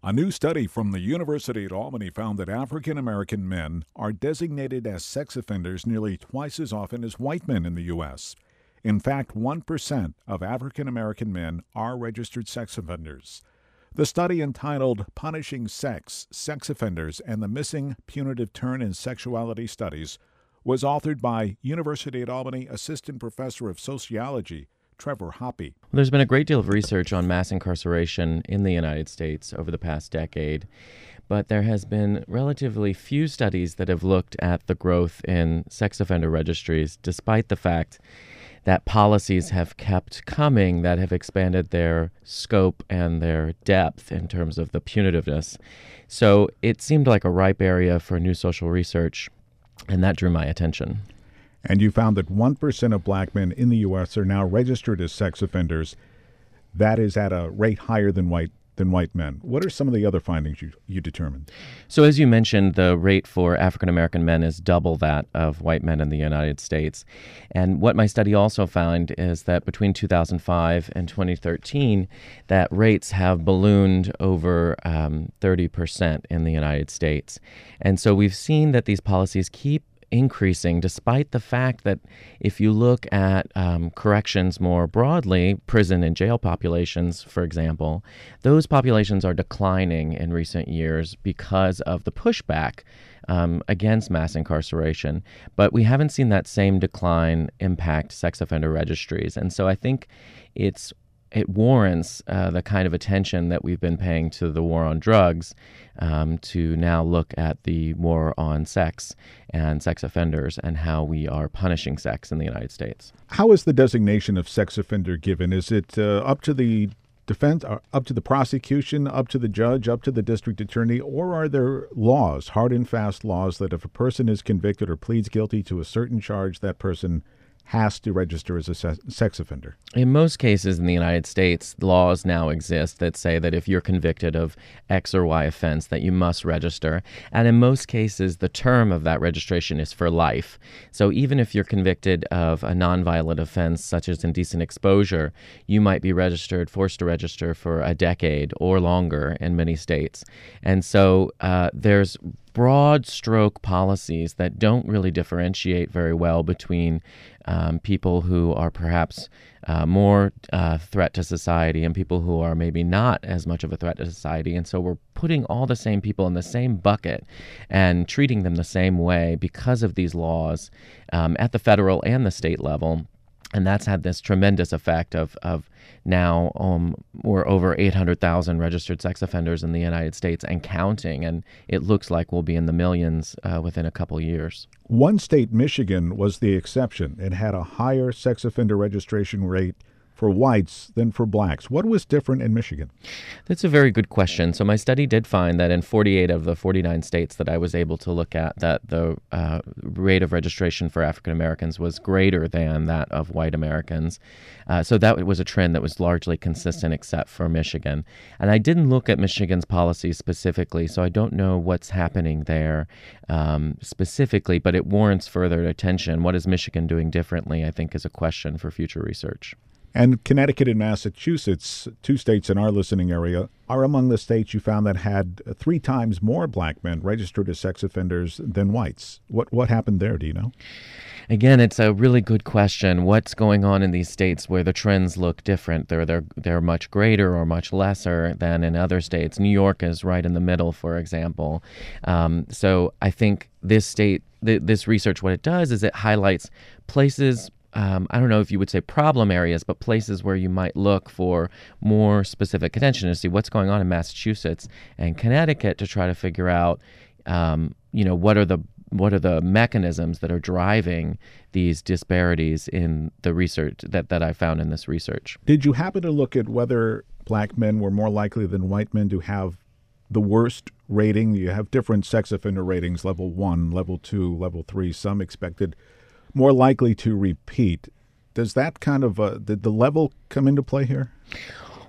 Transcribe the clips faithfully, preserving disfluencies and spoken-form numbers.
A new study from the University at Albany found that African American men are designated as sex offenders nearly twice as often as white men in the U S. In fact, one percent of African American men are registered sex offenders. The study, entitled Punishing Sex, Sex Offenders, and the Missing Punitive Turn in Sexuality Studies, was authored by University at Albany Assistant Professor of Sociology Trevor Hoppe. There's been a great deal of research on mass incarceration in the United States over the past decade, but there has been relatively few studies that have looked at the growth in sex offender registries, despite the fact that policies have kept coming that have expanded their scope and their depth in terms of the punitiveness. So it seemed like a ripe area for new social research, and that drew my attention. And you found that one percent of black men in the U S are now registered as sex offenders. That is at a rate higher than white than white men. What are some of the other findings you, you determined? So as you mentioned, the rate for African American men is double that of white men in the United States. And what my study also found is that between two thousand five and twenty thirteen, that rates have ballooned over um, thirty percent in the United States. And so we've seen that these policies keep increasing, despite the fact that if you look at um, corrections more broadly, prison and jail populations, for example, those populations are declining in recent years because of the pushback um, against mass incarceration. But we haven't seen that same decline impact sex offender registries. And so I think it's it warrants uh, the kind of attention that we've been paying to the war on drugs um, to now look at the war on sex and sex offenders and how we are punishing sex in the United States. How is the designation of sex offender given? Is it uh, up to the defense, uh, up to the prosecution, up to the judge, up to the district attorney, or are there laws, hard and fast laws, that if a person is convicted or pleads guilty to a certain charge, that person has to register as a se- sex offender? In most cases in the United States, laws now exist that say that if you're convicted of X or Y offense, that you must register. And in most cases, the term of that registration is for life. So even if you're convicted of a nonviolent offense, such as indecent exposure, you might be registered, forced to register for a decade or longer in many states. And so uh, there's broad stroke policies that don't really differentiate very well between um, people who are perhaps uh, more uh, threat to society and people who are maybe not as much of a threat to society. And so we're putting all the same people in the same bucket and treating them the same way because of these laws um, at the federal and the state level. And that's had this tremendous effect of of now um, we're over eight hundred thousand registered sex offenders in the United States and counting, and it looks like we'll be in the millions uh, within a couple years. One state, Michigan, was the exception. It had a higher sex offender registration rate for whites than for blacks. What was different in Michigan? That's a very good question. So my study did find that in forty-eight of the forty-nine states that I was able to look at, that the uh, rate of registration for African Americans was greater than that of white Americans. Uh, so that was a trend that was largely consistent except for Michigan. And I didn't look at Michigan's policies specifically, so I don't know what's happening there um, specifically, but it warrants further attention. What is Michigan doing differently, I think, is a question for future research. And Connecticut and Massachusetts, two states in our listening area, are among the states you found that had three times more black men registered as sex offenders than whites. What what happened there, do you know? Again, it's a really good question. What's going on in these states where the trends look different? They're, they're, they're much greater or much lesser than in other states. New York is right in the middle, for example. Um, so I think this state, th- this research, what it does is it highlights places, Um, I don't know if you would say problem areas, but places where you might look for more specific attention to see what's going on in Massachusetts and Connecticut to try to figure out, um, you know, what are the what are the mechanisms that are driving these disparities in the research that, that I found in this research. Did you happen to look at whether black men were more likely than white men to have the worst rating? You have different sex offender ratings, level one, level two, level three, some expected more likely to repeat. Does that kind of, uh, did the level come into play here?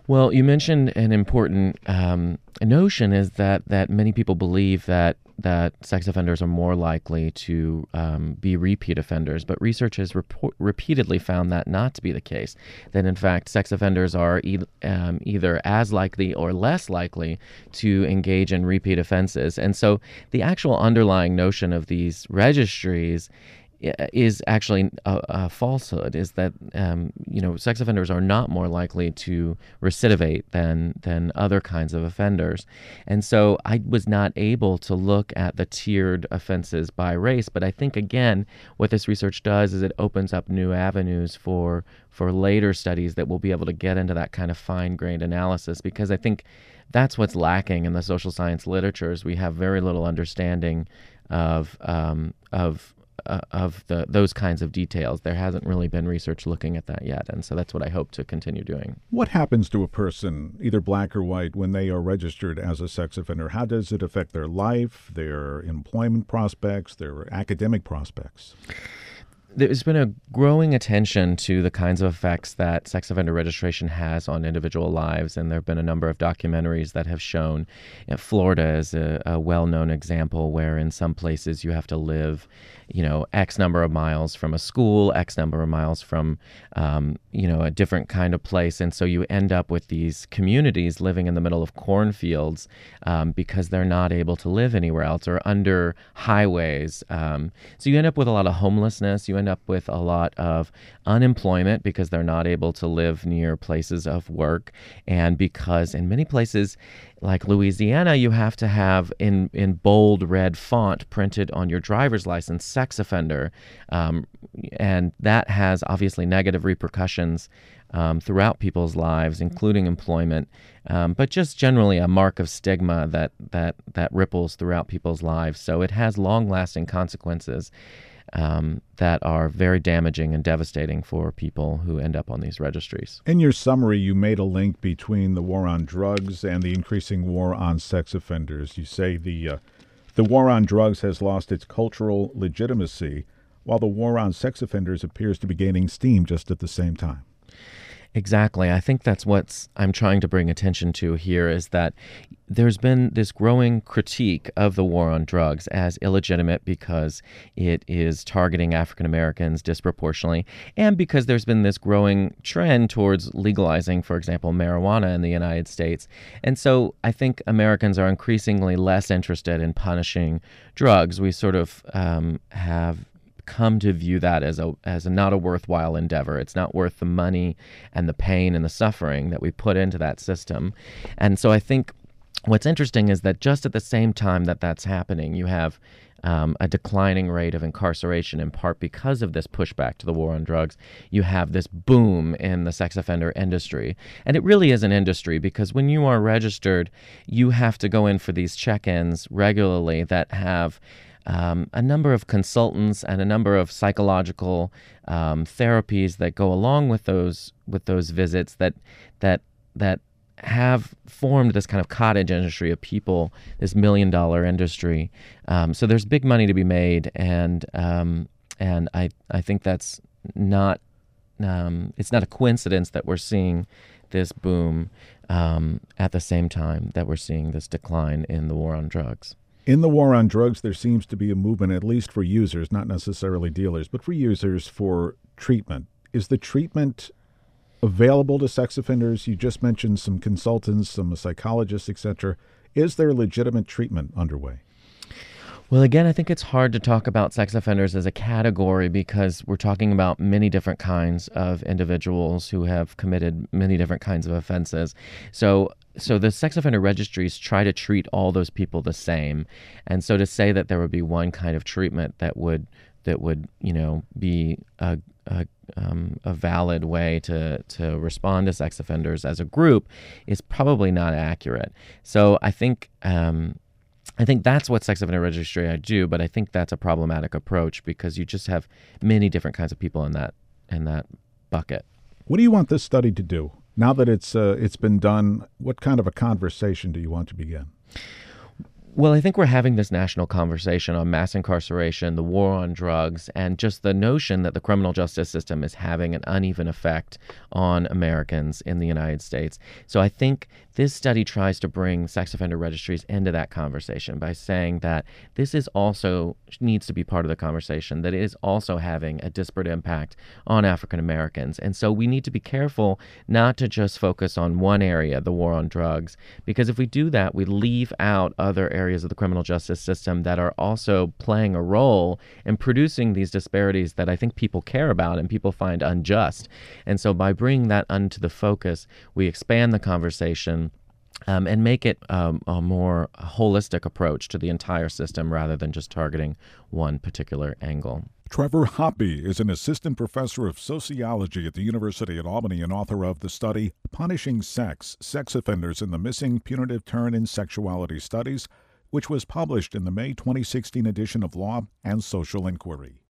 Well, you mentioned an important um, notion is that, that many people believe that that sex offenders are more likely to um, be repeat offenders, but research has report- repeatedly found that not to be the case. That in fact, sex offenders are e- um, either as likely or less likely to engage in repeat offenses. And so the actual underlying notion of these registries is actually a, a falsehood, is that um, you know sex offenders are not more likely to recidivate than than other kinds of offenders. And so I was not able to look at the tiered offenses by race, but I think again what this research does is it opens up new avenues for for later studies that will be able to get into that kind of fine-grained analysis, because I think that's what's lacking in the social science literatures. We have very little understanding of um, of Uh, of the those kinds of details. There hasn't really been research looking at that yet, and so that's what I hope to continue doing. What happens to a person, either black or white, when they are registered as a sex offender? How does it affect their life, their employment prospects, their academic prospects? There's been a growing attention to the kinds of effects that sex offender registration has on individual lives, and there have been a number of documentaries that have shown. You know, Florida is a, a well-known example where in some places you have to live, you know, X number of miles from a school, X number of miles from, um, you know, a different kind of place, and so you end up with these communities living in the middle of cornfields um, because they're not able to live anywhere else or under highways. Um, so you end up with a lot of homelessness. You end up with a lot of unemployment because they're not able to live near places of work, and because in many places like Louisiana, you have to have in, in bold red font printed on your driver's license, sex offender, um, and that has obviously negative repercussions um, throughout people's lives, including employment, um, but just generally a mark of stigma that, that, that ripples throughout people's lives. So it has long-lasting consequences Um, that are very damaging and devastating for people who end up on these registries. In your summary, you made a link between the war on drugs and the increasing war on sex offenders. You say the uh, the war on drugs has lost its cultural legitimacy, while the war on sex offenders appears to be gaining steam just at the same time. Exactly. I think that's what I'm trying to bring attention to here, is that there's been this growing critique of the war on drugs as illegitimate because it is targeting African Americans disproportionately, and because there's been this growing trend towards legalizing, for example, marijuana in the United States. And so I think Americans are increasingly less interested in punishing drugs. We sort of um, have come to view that as a as a not a worthwhile endeavor. It's not worth the money and the pain and the suffering that we put into that system. And so I think what's interesting is that just at the same time that that's happening, you have um, a declining rate of incarceration, in part because of this pushback to the war on drugs. You have this boom in the sex offender industry. And it really is an industry, because when you are registered, you have to go in for these check-ins regularly that have Um, a number of consultants and a number of psychological um, therapies that go along with those with those visits that that that have formed this kind of cottage industry of people, this million dollar industry. Um, so there's big money to be made, and um, and I I think that's not um, it's not a coincidence that we're seeing this boom um, at the same time that we're seeing this decline in the war on drugs. In the war on drugs, there seems to be a movement, at least for users, not necessarily dealers, but for users, for treatment. Is the treatment available to sex offenders? You just mentioned some consultants, some psychologists, et cetera. Is there legitimate treatment underway? Well, again, I think it's hard to talk about sex offenders as a category, because we're talking about many different kinds of individuals who have committed many different kinds of offenses. So so the sex offender registries try to treat all those people the same. And so to say that there would be one kind of treatment that would that would, you know, be a a, um, a valid way to, to respond to sex offenders as a group is probably not accurate. So I think um, I think that's what sex offender registry I do, but I think that's a problematic approach, because you just have many different kinds of people in that in that bucket. What do you want this study to do? Now that it's uh, it's been done, what kind of a conversation do you want to begin? Well, I think we're having this national conversation on mass incarceration, the war on drugs, and just the notion that the criminal justice system is having an uneven effect on Americans in the United States. So I think this study tries to bring sex offender registries into that conversation by saying that this is also needs to be part of the conversation, that it is also having a disparate impact on African Americans. And so we need to be careful not to just focus on one area, the war on drugs, because if we do that, we leave out other areas areas of the criminal justice system that are also playing a role in producing these disparities that I think people care about and people find unjust. And so by bringing that into the focus, we expand the conversation um, and make it um, a more holistic approach to the entire system rather than just targeting one particular angle. Trevor Hoppe is an assistant professor of sociology at the University at Albany and author of the study Punishing Sex, Sex Offenders and the Missing Punitive Turn in Sexuality Studies, which was published in the May twenty sixteen edition of Law and Social Inquiry.